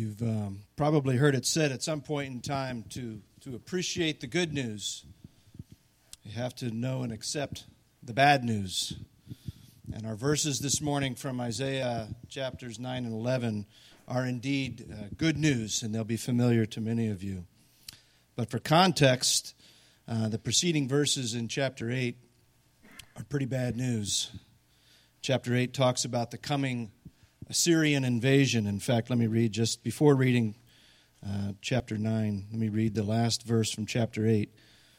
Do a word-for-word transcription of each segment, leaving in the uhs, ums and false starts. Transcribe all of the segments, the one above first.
You've um, probably heard it said at some point in time to, to appreciate the good news, you have to know and accept the bad news. And our verses this morning from Isaiah chapters nine and eleven are indeed uh, good news, and they'll be familiar to many of you. But for context, uh, the preceding verses in chapter eight are pretty bad news. Chapter eight talks about the coming Assyrian invasion. In fact, let me read just before reading uh, chapter nine, let me read the last verse from chapter eight.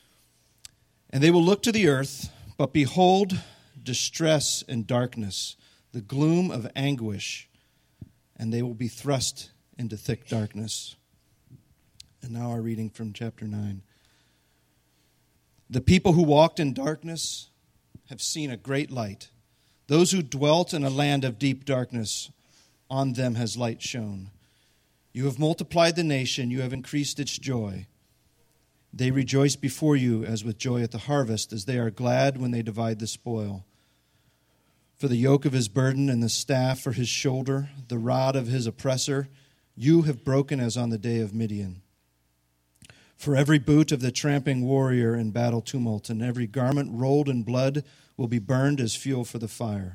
And they will look to the earth, but behold, distress and darkness, the gloom of anguish, and they will be thrust into thick darkness. And now our reading from chapter nine. The people who walked in darkness have seen a great light. Those who dwelt in a land of deep darkness, on them has light shone. You have multiplied the nation, you have increased its joy. They rejoice before you as with joy at the harvest, as they are glad when they divide the spoil. For the yoke of his burden and the staff for his shoulder, the rod of his oppressor, you have broken as on the day of Midian. For every boot of the tramping warrior in battle tumult, and every garment rolled in blood will be burned as fuel for the fire.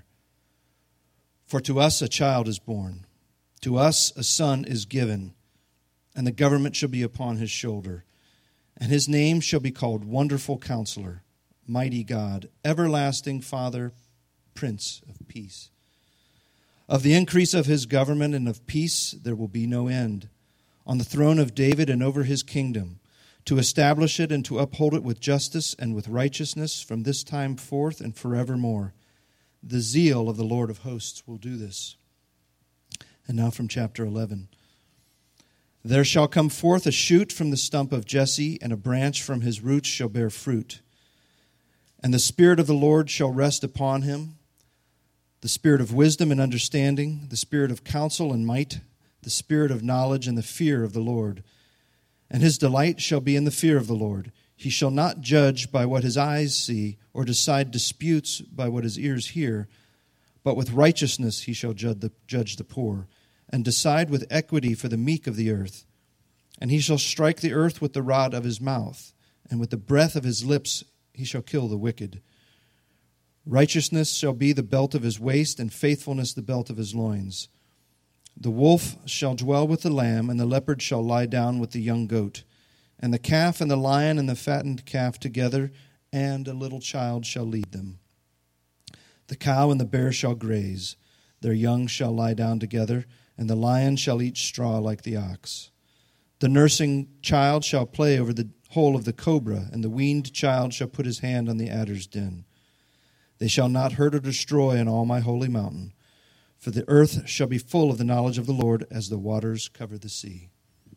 For to us a child is born, to us a son is given, and the government shall be upon his shoulder. And his name shall be called Wonderful Counselor, Mighty God, Everlasting Father, Prince of Peace. Of the increase of his government and of peace there will be no end, on the throne of David and over his kingdom, to establish it and to uphold it with justice and with righteousness from this time forth and forevermore. The zeal of the Lord of hosts will do this. And now from chapter eleven. There shall come forth a shoot from the stump of Jesse, and a branch from his roots shall bear fruit. And the Spirit of the Lord shall rest upon him, the Spirit of wisdom and understanding, the Spirit of counsel and might, the Spirit of knowledge and the fear of the Lord. And his delight shall be in the fear of the Lord. He shall not judge by what his eyes see, or decide disputes by what his ears hear, but with righteousness he shall judge the, judge the poor, and decide with equity for the meek of the earth. And he shall strike the earth with the rod of his mouth, and with the breath of his lips he shall kill the wicked. Righteousness shall be the belt of his waist, and faithfulness the belt of his loins. The wolf shall dwell with the lamb, and the leopard shall lie down with the young goat. And the calf and the lion and the fattened calf together, and a little child shall lead them. The cow and the bear shall graze, their young shall lie down together, and the lion shall eat straw like the ox. The nursing child shall play over the hole of the cobra, and the weaned child shall put his hand on the adder's den. They shall not hurt or destroy in all my holy mountain, for the earth shall be full of the knowledge of the Lord as the waters cover the sea.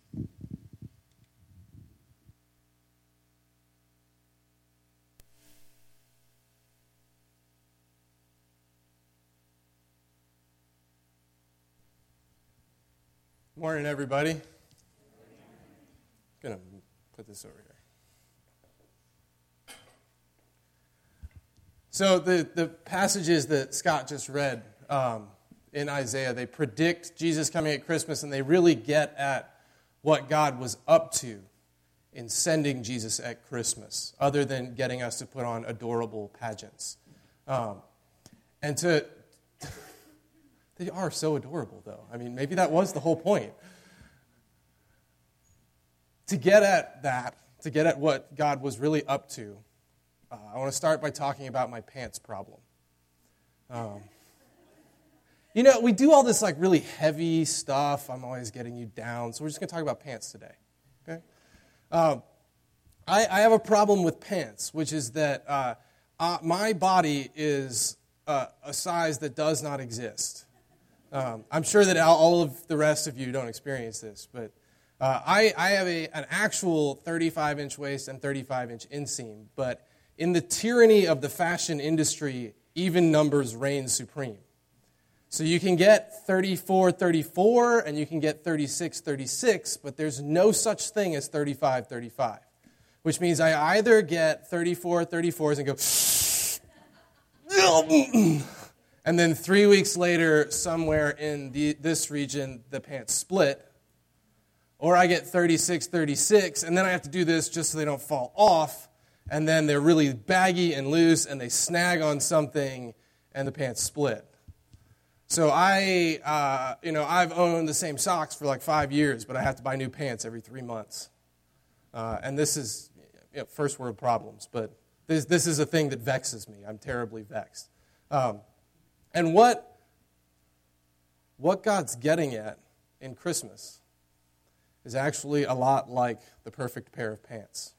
Morning, everybody. I'm going to put this over here. So the, the passages that Scott just read um, in Isaiah, they predict Jesus coming at Christmas, and they really get at what God was up to in sending Jesus at Christmas, other than getting us to put on adorable pageants. Um, and to... They are so adorable, though. I mean, maybe that was the whole point. To get at that, to get at what God was really up to, uh, I want to start by talking about my pants problem. Um, you know, we do all this like really heavy stuff. I'm always getting you down. So we're just going to talk about pants today. Okay? Um, I, I have a problem with pants, which is that uh, uh, my body is uh, a size that does not exist. Um, I'm sure that all of the rest of you don't experience this, but uh, I, I have a, an actual thirty-five inch waist and thirty-five inch inseam, but in the tyranny of the fashion industry, even numbers reign supreme. So you can get thirty-four thirty-four and you can get thirty-six thirty-six, but there's no such thing as thirty-five thirty-five, which means I either get thirty-four thirty-fours and go, and then three weeks later, somewhere in the, this region, the pants split, Or I get thirty-six, thirty-six, and then I have to do this just so they don't fall off, and then they're really baggy and loose, and they snag on something, and the pants split. So I, uh, you know, I've owned the same socks for like five years, but I have to buy new pants every three months. Uh, and this is you know, first world problems, but this this is a thing that vexes me. I'm terribly vexed. Um, and what what God's getting at in Christmas is actually a lot like the perfect pair of pants.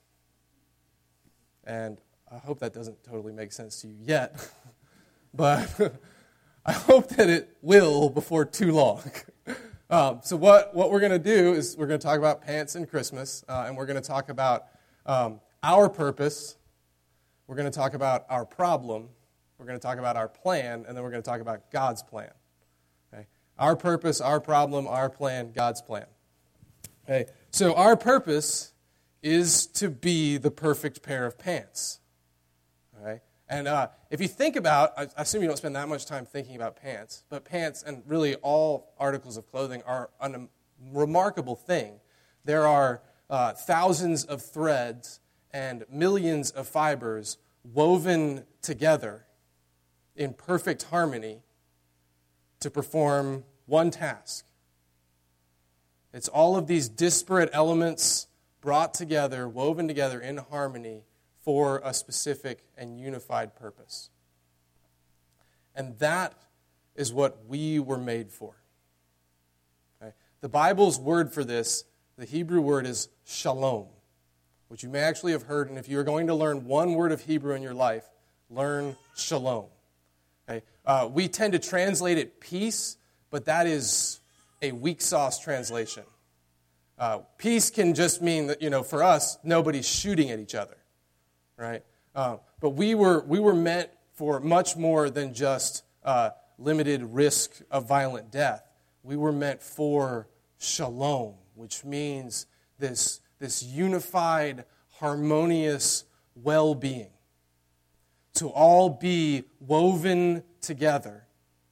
And I hope that doesn't totally make sense to you yet, but I hope that it will before too long. um, so what, what we're going to do is we're going to talk about pants and Christmas, uh, and we're going to talk about um, our purpose, we're going to talk about our problem, we're going to talk about our plan, and then we're going to talk about God's plan. Okay? Our purpose, our problem, our plan, God's plan. Okay? So our purpose is to be the perfect pair of pants. All right? And uh, if you think about, I assume you don't spend that much time thinking about pants, but pants and really all articles of clothing are a remarkable thing. There are uh, thousands of threads and millions of fibers woven together in perfect harmony to perform one task. It's all of these disparate elements brought together, woven together in harmony for a specific and unified purpose. And that is what we were made for. Okay? The Bible's word for this, the Hebrew word is shalom, which you may actually have heard, and if you're going to learn one word of Hebrew in your life, learn shalom. Okay? Uh, we tend to translate it peace, but that is a weak sauce translation. Uh, peace can just mean that, you know, for us, nobody's shooting at each other. Right, uh, but we were we were meant for much more than just uh, limited risk of violent death. We were meant for shalom, which means this this unified, harmonious well-being. To all be woven together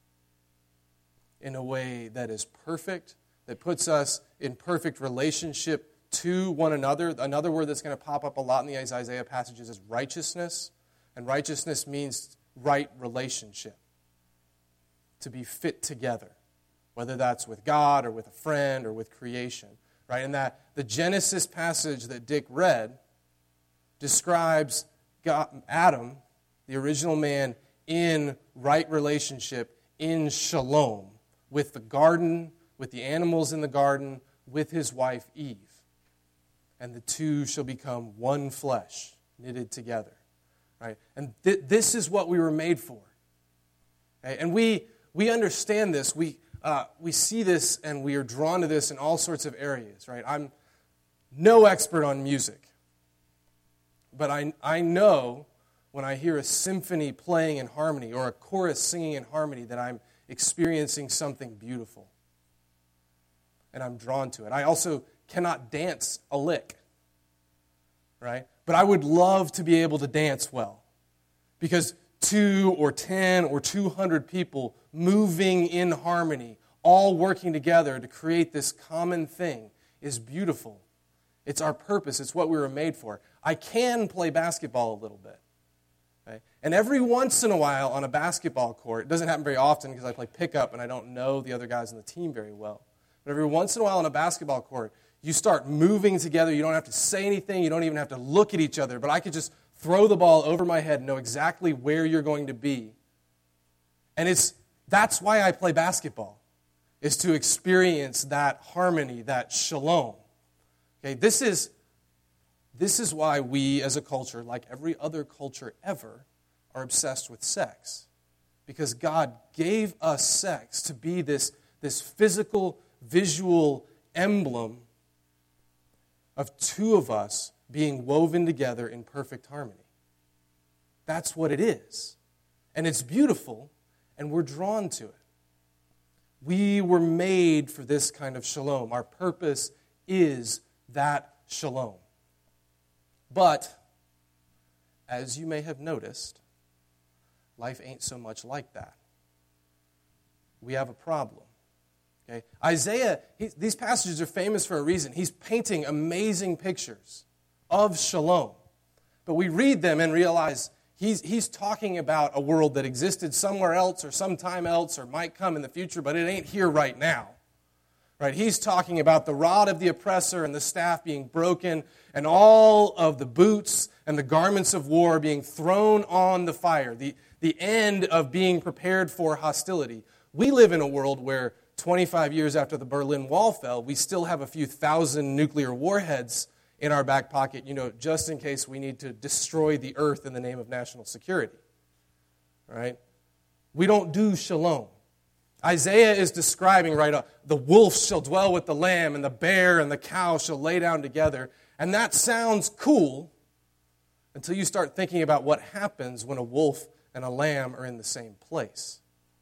in a way that is perfect, that puts us in perfect relationship to one another. Another word that's going to pop up a lot in the Isaiah passages is righteousness. And righteousness means right relationship. To be fit together. Whether that's with God or with a friend or with creation. Right? And that the Genesis passage that Dick read describes God, Adam, the original man, in right relationship, in shalom. With the garden, with the animals in the garden, with his wife Eve. And the two shall become one flesh, knitted together. Right? And th- this is what we were made for. Okay? And we we understand this. We uh, we see this, and we are drawn to this in all sorts of areas. Right? I'm no expert on music, but I I know when I hear a symphony playing in harmony or a chorus singing in harmony that I'm experiencing something beautiful, and I'm drawn to it. I also cannot dance a lick, right? But I would love to be able to dance well, because two or ten or two hundred people moving in harmony, all working together to create this common thing is beautiful. It's our purpose. It's what we were made for. I can play basketball a little bit, okay? And every once in a while on a basketball court, it doesn't happen very often because I play pickup and I don't know the other guys on the team very well, but every once in a while on a basketball court, you start moving together. You don't have to say anything. You don't even have to look at each other. But I could just throw the ball over my head and know exactly where you're going to be. And it's that's why I play basketball, is to experience that harmony, that shalom. Okay, this is, this is why we as a culture, like every other culture ever, are obsessed with sex. Because God gave us sex to be this, this physical, visual emblem of two of us being woven together in perfect harmony. That's what it is. And it's beautiful, and we're drawn to it. We were made for this kind of shalom. Our purpose is that shalom. But, as you may have noticed, life ain't so much like that. We have a problem. Okay? Isaiah, he, these passages are famous for a reason. He's painting amazing pictures of shalom. But we read them and realize he's, he's talking about a world that existed somewhere else or sometime else or might come in the future, but it ain't here right now. Right? He's talking about the rod of the oppressor and the staff being broken and all of the boots and the garments of war being thrown on the fire, the, the end of being prepared for hostility. We live in a world where twenty-five years after the Berlin Wall fell, we still have a few thousand nuclear warheads in our back pocket, you know, just in case we need to destroy the earth in the name of national security. Right? We don't do shalom. Isaiah is describing, right, uh, the wolf shall dwell with the lamb, and the bear and the cow shall lay down together. And that sounds cool until you start thinking about what happens when a wolf and a lamb are in the same place.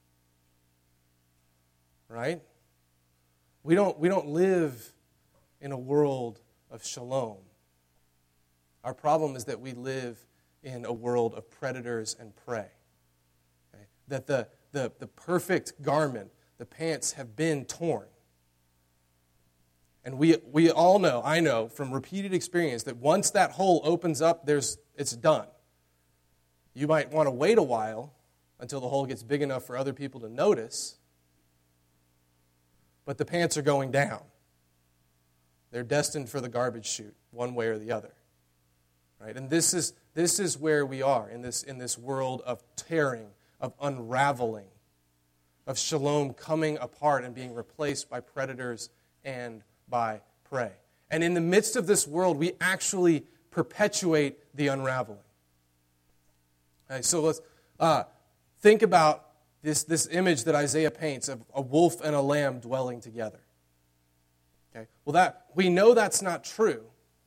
Right? We don't, we don't live in a world of shalom. Our problem is that we live in a world of predators and prey. Okay? That the The, the perfect garment, the pants, have been torn. And we we all know, I know from repeated experience, that once that hole opens up, there's it's done. You might want to wait a while until the hole gets big enough for other people to notice, but the pants are going down. They're destined for the garbage chute, one way or the other. Right? And this is this is where we are in this in this world of tearing, of unraveling, of shalom coming apart and being replaced by predators and by prey. And in the midst of this world, we actually perpetuate the unraveling. Okay, so let's uh, think about this, this image that Isaiah paints of a wolf and a lamb dwelling together. Okay, well, that we know that's not true.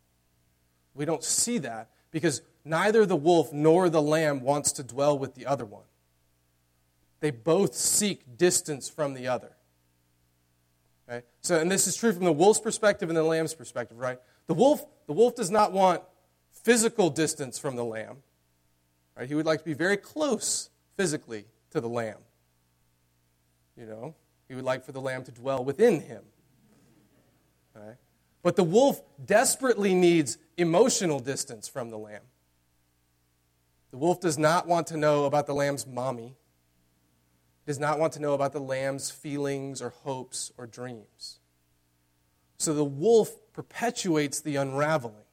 We don't see that because neither the wolf nor the lamb wants to dwell with the other one. They both seek distance from the other. Okay? So, and this is true from the wolf's perspective and the lamb's perspective, right? The wolf, the wolf does not want physical distance from the lamb. Right? He would like to be very close physically to the lamb. You know, he would like for the lamb to dwell within him. Okay? But the wolf desperately needs emotional distance from the lamb. The wolf does not want to know about the lamb's mommy. Does not want to know about the lamb's feelings or hopes or dreams. So the wolf perpetuates the unraveling.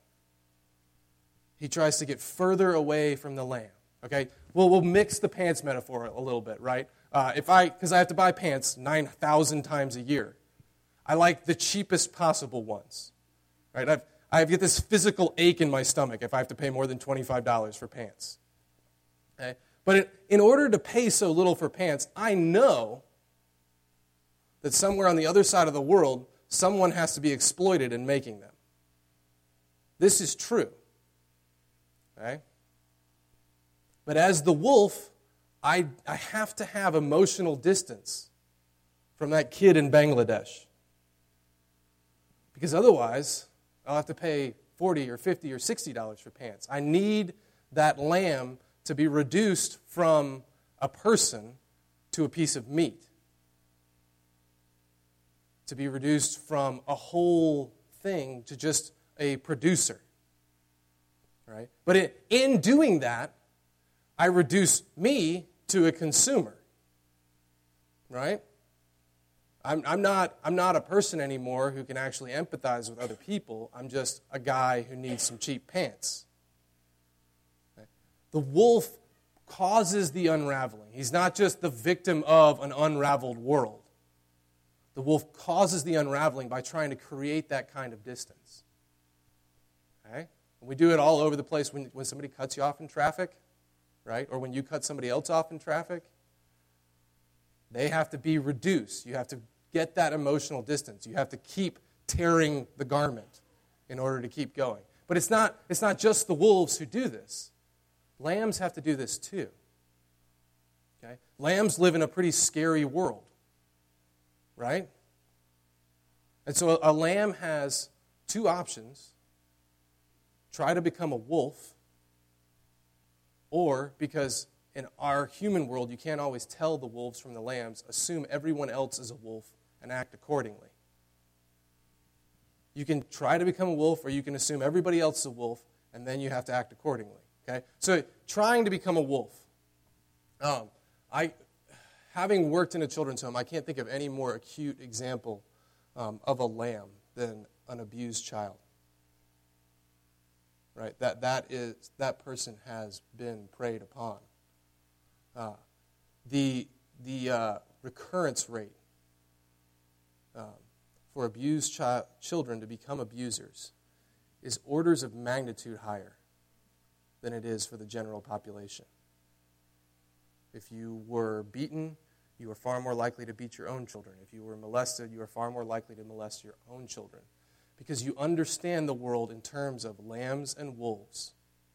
He tries to get further away from the lamb. Okay, well, we'll mix the pants metaphor a little bit, right? Uh, if I, because I have to buy pants nine thousand times a year, I like the cheapest possible ones, right? I've, I get this physical ache in my stomach if I have to pay more than twenty-five dollars for pants. Okay. But in order to pay so little for pants, I know that somewhere on the other side of the world, someone has to be exploited in making them. This is true. Okay? But as the wolf, I, I have to have emotional distance from that kid in Bangladesh. Because otherwise, I'll have to pay forty or fifty or sixty dollars for pants. I need that lamb to be reduced from a person to a piece of meat. To be reduced from a whole thing to just a producer. Right? But it, in doing that, I reduce me to a consumer. Right? I'm, I'm, not, I'm not a person anymore who can actually empathize with other people. I'm just a guy who needs some cheap pants. The wolf causes the unraveling. He's not just the victim of an unraveled world. The wolf causes the unraveling by trying to create that kind of distance. Okay? And we do it all over the place when, when somebody cuts you off in traffic, right? Or when you cut somebody else off in traffic. They have to be reduced. You have to get that emotional distance. You have to keep tearing the garment in order to keep going. But it's not, it's not just the wolves who do this. Lambs have to do this too. Okay? Lambs live in a pretty scary world, right? And so a, a lamb has two options. Try to become a wolf, or, because in our human world you can't always tell the wolves from the lambs, assume everyone else is a wolf and act accordingly. You can try to become a wolf, or you can assume everybody else is a wolf, and then you have to act accordingly. Okay? So trying to become a wolf. Um, I, having worked in a children's home, I can't think of any more acute example um, of a lamb than an abused child. Right? That that is that person has been preyed upon. Uh, the the uh, recurrence rate um, for abused chi- children to become abusers is orders of magnitude higher than it is for the general population. If you were beaten, you are far more likely to beat your own children. If you were molested, you are far more likely to molest your own children. Because you understand the world in terms of lambs and wolves.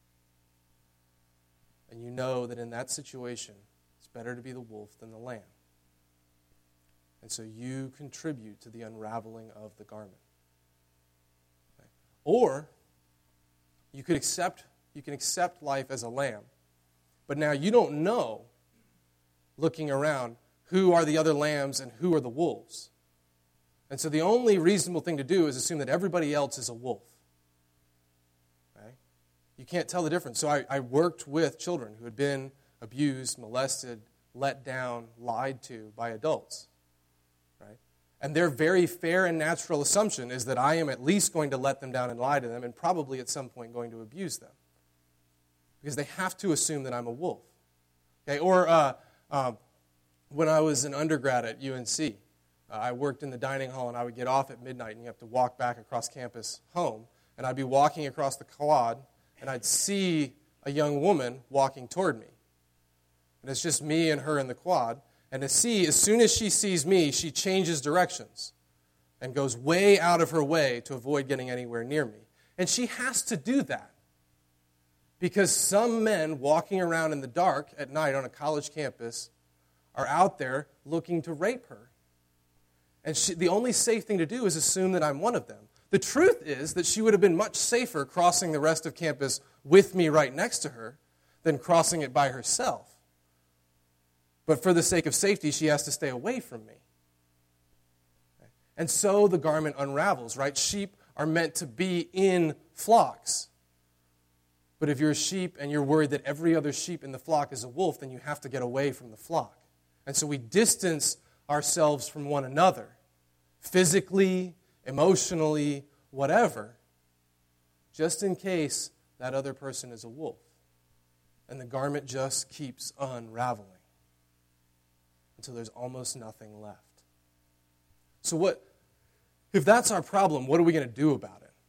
And you know that in that situation, it's better to be the wolf than the lamb. And so you contribute to the unraveling of the garment. Okay. Or you could accept, you can accept life as a lamb, but now you don't know, looking around, who are the other lambs and who are the wolves. And so the only reasonable thing to do is assume that everybody else is a wolf. Okay? You can't tell the difference. So I, I worked with children who had been abused, molested, let down, lied to by adults. Right? And their very fair and natural assumption is that I am at least going to let them down and lie to them, and probably at some point going to abuse them. Because they have to assume that I'm a wolf. Okay? Or uh, uh, when I was an undergrad at U N C, Uh, I worked in the dining hall, and I would get off at midnight, and you have to walk back across campus home. And I'd be walking across the quad, and I'd see a young woman walking toward me. And it's just me and her in the quad. And to see, as soon as she sees me, she changes directions and goes way out of her way to avoid getting anywhere near me. And she has to do that because some men walking around in the dark at night on a college campus are out there looking to rape her. And she, the only safe thing to do is assume that I'm one of them. The truth is that she would have been much safer crossing the rest of campus with me right next to her than crossing it by herself. But for the sake of safety, she has to stay away from me. And so the garment unravels, right? Sheep are meant to be in flocks. But if you're a sheep and you're worried that every other sheep in the flock is a wolf, then you have to get away from the flock. And so we distance ourselves from one another, physically, emotionally, whatever, just in case that other person is a wolf. And the garment just keeps unraveling until there's almost nothing left. So what, if that's our problem, what are we going to do about it?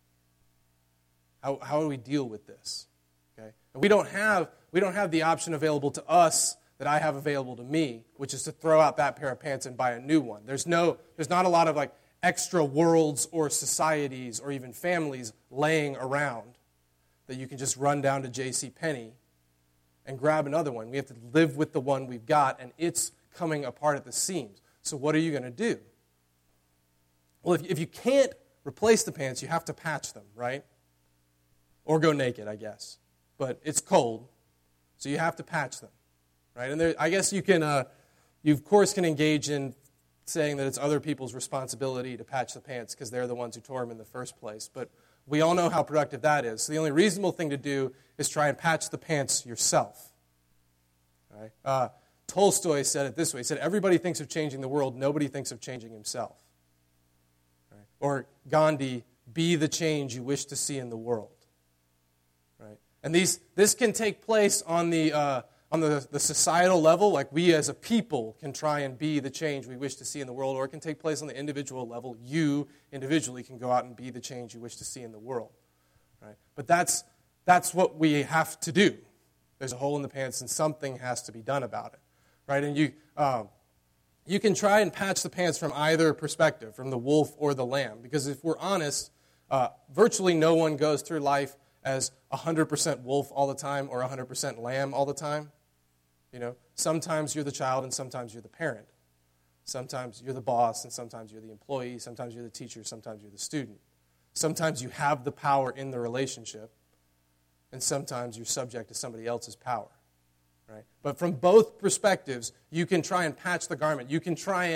How, how do we deal with this? Okay? And we don't have, we don't have the option available to us that I have available to me, which is to throw out that pair of pants and buy a new one. There's no, there's not a lot of like extra worlds or societies or even families laying around that you can just run down to J C Penney and grab another one. We have to live with the one we've got, and it's coming apart at the seams. So what are you going to do? Well, if, if you can't replace the pants, you have to patch them, right? Or go naked, I guess. But it's cold, so you have to patch them. Right? And there, I guess you can, uh, you of course can engage in saying that it's other people's responsibility to patch the pants because they're the ones who tore them in the first place. But we all know how productive that is. So the only reasonable thing to do is try and patch the pants yourself. Right? Uh, Tolstoy said it this way. He said, everybody thinks of changing the world. Nobody thinks of changing himself. Right? Or Gandhi, be the change you wish to see in the world. Right? And these, this can take place on the... Uh, On the, the societal level, like we as a people can try and be the change we wish to see in the world, or it can take place on the individual level. You individually can go out and be the change you wish to see in the world. Right? But that's, that's what we have to do. There's a hole in the pants, and something has to be done about it. Right? And you, um, you can try and patch the pants from either perspective, from the wolf or the lamb, because if we're honest, uh, virtually no one goes through life as one hundred percent wolf all the time or one hundred percent lamb all the time. You know, sometimes you're the child and sometimes you're the parent. Sometimes you're the boss and sometimes you're the employee. Sometimes you're the teacher, sometimes you're the student. Sometimes you have the power in the relationship, and sometimes you're subject to somebody else's power. Right? But from both perspectives, you can try and patch the garment. You can try and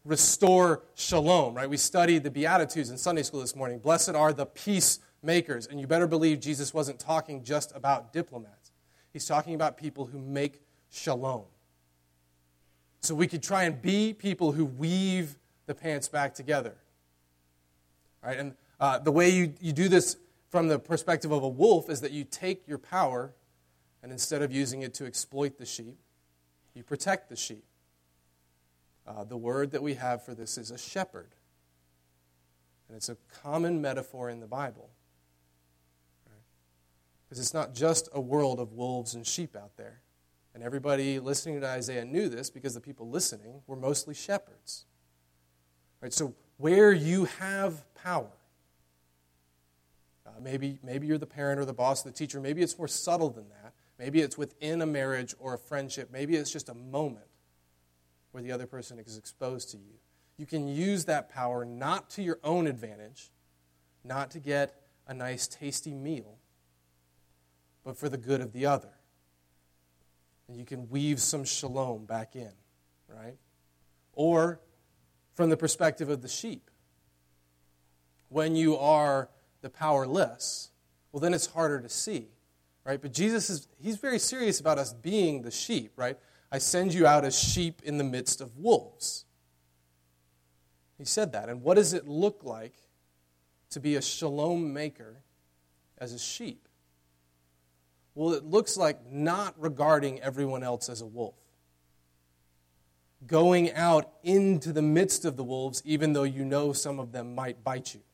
restore shalom, right? We studied the Beatitudes in Sunday school this morning. Blessed are the peacemakers. And you better believe Jesus wasn't talking just about diplomats. He's talking about people who make shalom. So we could try and be people who weave the pants back together. Right? And uh, the way you, you do this from the perspective of a wolf is that you take your power and instead of using it to exploit the sheep, you protect the sheep. Uh, the word that we have for this is a shepherd. And it's a common metaphor in the Bible. Because right? It's not just a world of wolves and sheep out there. And everybody listening to Isaiah knew this because the people listening were mostly shepherds. Right? So where you have power, uh, maybe, maybe you're the parent or the boss or the teacher, maybe it's more subtle than that. Maybe it's within a marriage or a friendship. Maybe it's just a moment where the other person is exposed to you. You can use that power not to your own advantage, not to get a nice, tasty meal, but for the good of the other. And you can weave some shalom back in, right? Or from the perspective of the sheep, when you are the powerless, well, then it's harder to see, right? But Jesus is, he's very serious about us being the sheep, right? I send you out as sheep in the midst of wolves. He said that. And what does it look like to be a shalom maker as a sheep? Well, it looks like not regarding everyone else as a wolf. Going out into the midst of the wolves, even though you know some of them might bite you.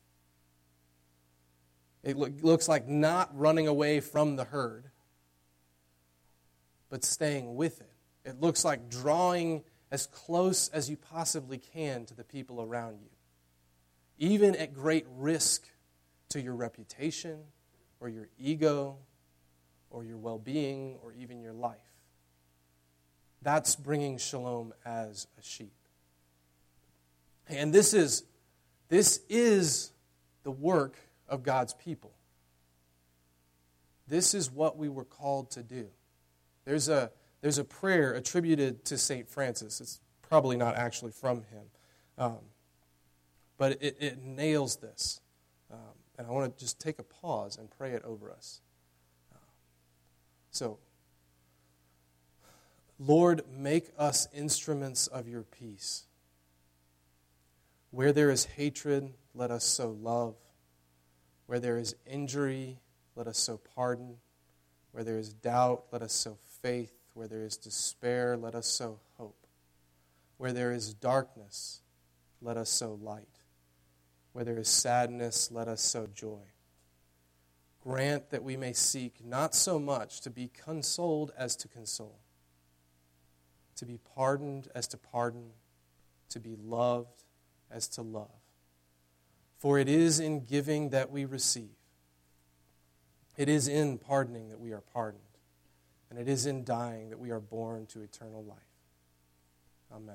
It lo- looks like not running away from the herd, but staying with it. It looks like drawing as close as you possibly can to the people around you, even at great risk to your reputation or your ego or your well-being or even your life. That's bringing shalom as a sheep. And this is, this is the work of God's people. This is what we were called to do. There's a There's a prayer attributed to Saint Francis. It's probably not actually from him. Um, but it, it nails this. Um, and I want to just take a pause and pray it over us. Uh, so, Lord, make us instruments of your peace. Where there is hatred, let us sow love. Where there is injury, let us sow pardon. Where there is doubt, let us sow faith. Where there is despair, let us sow hope. Where there is darkness, let us sow light. Where there is sadness, let us sow joy. Grant that we may seek not so much to be consoled as to console, to be pardoned as to pardon, to be loved as to love. For it is in giving that we receive. It is in pardoning that we are pardoned. And it is in dying that we are born to eternal life. Amen.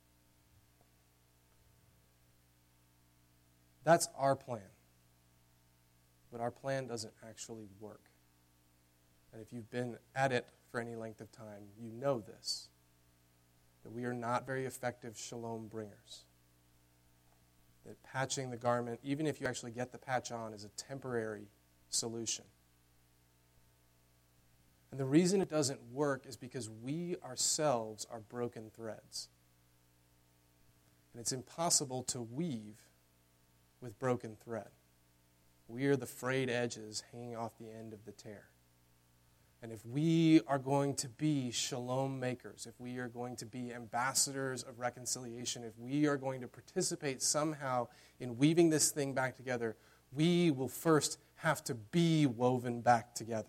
That's our plan. But our plan doesn't actually work. And if you've been at it for any length of time, you know this. That we are not very effective shalom bringers. That patching the garment, even if you actually get the patch on, is a temporary solution. And the reason it doesn't work is because we ourselves are broken threads. And it's impossible to weave with broken thread. We are the frayed edges hanging off the end of the tear. And if we are going to be shalom makers, if we are going to be ambassadors of reconciliation, if we are going to participate somehow in weaving this thing back together, we will first have to be woven back together.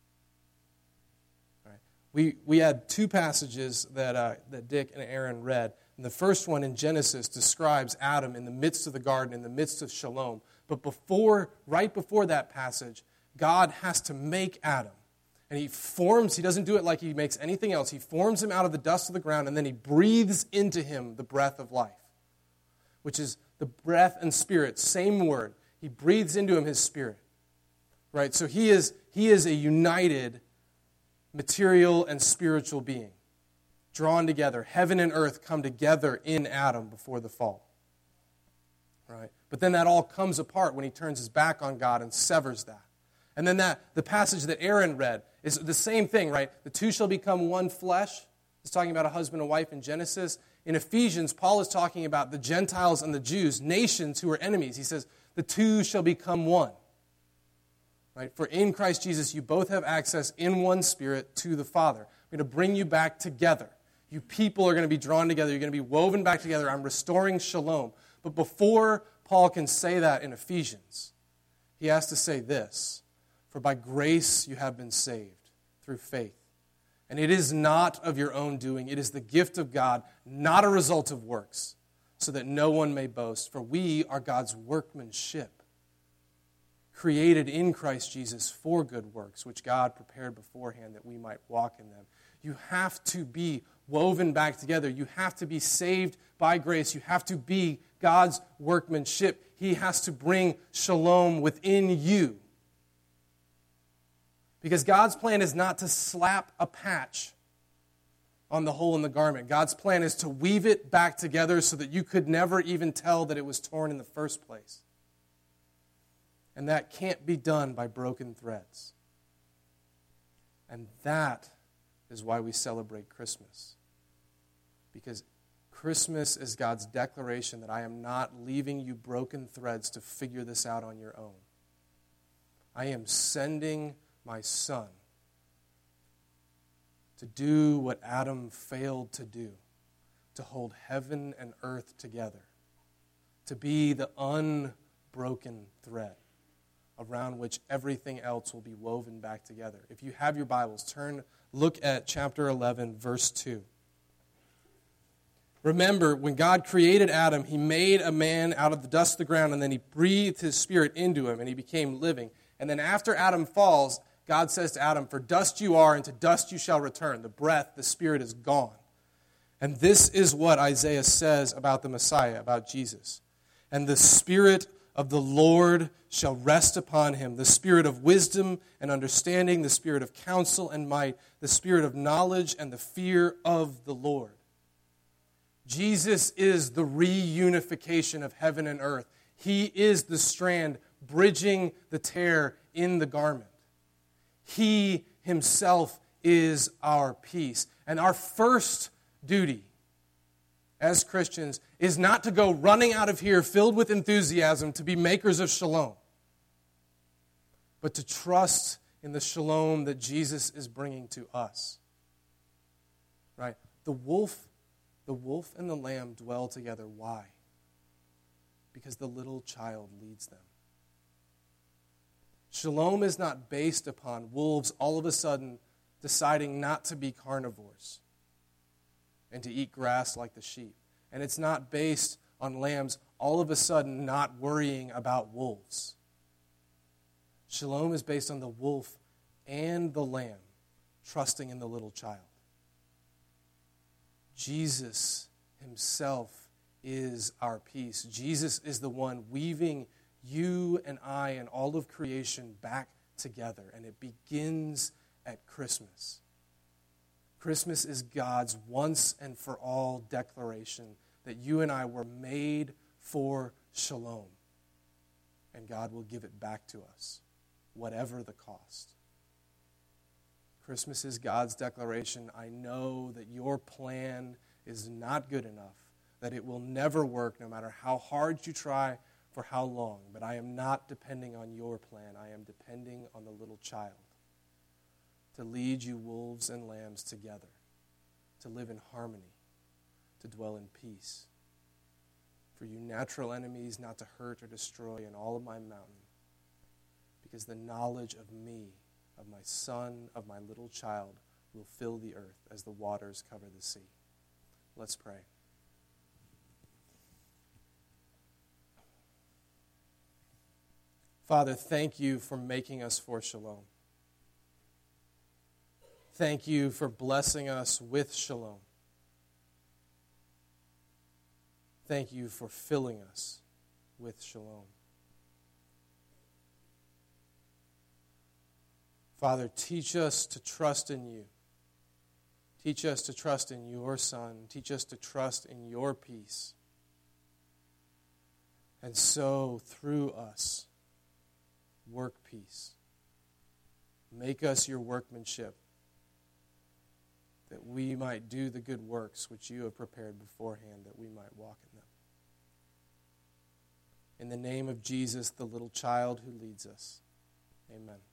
We we had two passages that uh, that Dick and Aaron read. And the first one in Genesis describes Adam in the midst of the garden, in the midst of shalom. But before, right before that passage, God has to make Adam. And he forms, he doesn't do it like he makes anything else. He forms him out of the dust of the ground, and then he breathes into him the breath of life, which is the breath and spirit, same word. He breathes into him his spirit. Right? So he is he is a united material and spiritual being, drawn together. Heaven and earth come together in Adam before the fall. Right? But then that all comes apart when he turns his back on God and severs that. And then that the passage that Aaron read is the same thing, right? The two shall become one flesh. He's talking about a husband and wife in Genesis. In Ephesians, Paul is talking about the Gentiles and the Jews, nations who are enemies. He says, the two shall become one. Right? For in Christ Jesus, you both have access in one Spirit to the Father. I'm going to bring you back together. You people are going to be drawn together. You're going to be woven back together. I'm restoring shalom. But before Paul can say that in Ephesians, he has to say this: for by grace you have been saved through faith. And it is not of your own doing. It is the gift of God, not a result of works, so that no one may boast. For we are God's workmanship, created in Christ Jesus for good works, which God prepared beforehand that we might walk in them. You have to be woven back together. You have to be saved by grace. You have to be God's workmanship. He has to bring shalom within you. Because God's plan is not to slap a patch on the hole in the garment. God's plan is to weave it back together so that you could never even tell that it was torn in the first place. And that can't be done by broken threads. And that is why we celebrate Christmas. Because Christmas is God's declaration that I am not leaving you broken threads to figure this out on your own. I am sending my Son to do what Adam failed to do, to hold heaven and earth together, to be the unbroken thread around which everything else will be woven back together. If you have your Bibles, turn, look at chapter eleven, verse two. Remember, when God created Adam, he made a man out of the dust of the ground, and then he breathed his spirit into him, and he became living. And then after Adam falls, God says to Adam, for dust you are, and to dust you shall return. The breath, the spirit is gone. And this is what Isaiah says about the Messiah, about Jesus. And the Spirit of the Lord shall rest upon him, the Spirit of wisdom and understanding, the Spirit of counsel and might, the Spirit of knowledge and the fear of the Lord. Jesus is the reunification of heaven and earth. He is the strand bridging the tear in the garment. He himself is our peace. And our first duty as Christians is not to go running out of here filled with enthusiasm to be makers of shalom, but to trust in the shalom that Jesus is bringing to us. Right? The wolf, the wolf and the lamb dwell together. Why? Because the little child leads them. Shalom is not based upon wolves all of a sudden deciding not to be carnivores and to eat grass like the sheep. And it's not based on lambs all of a sudden not worrying about wolves. Shalom is based on the wolf and the lamb trusting in the little child. Jesus himself is our peace. Jesus is the one weaving you and I and all of creation back together. And it begins at Christmas. Christmas is God's once and for all declaration that you and I were made for shalom. And God will give it back to us, whatever the cost. Christmas is God's declaration. I know that your plan is not good enough, that it will never work no matter how hard you try, for how long. But I am not depending on your plan. I am depending on the little child to lead you wolves and lambs together, to live in harmony, to dwell in peace. For you natural enemies not to hurt or destroy in all of my mountain, because the knowledge of me, of my son, of my little child, will fill the earth as the waters cover the sea. Let's pray. Father, thank you for making us for shalom. Thank you for blessing us with shalom. Thank you for filling us with shalom. Father, teach us to trust in you. Teach us to trust in your Son. Teach us to trust in your peace. And so, through us, work peace. Make us your workmanship, that we might do the good works which you have prepared beforehand, that we might walk in them. In the name of Jesus, the little child who leads us. Amen.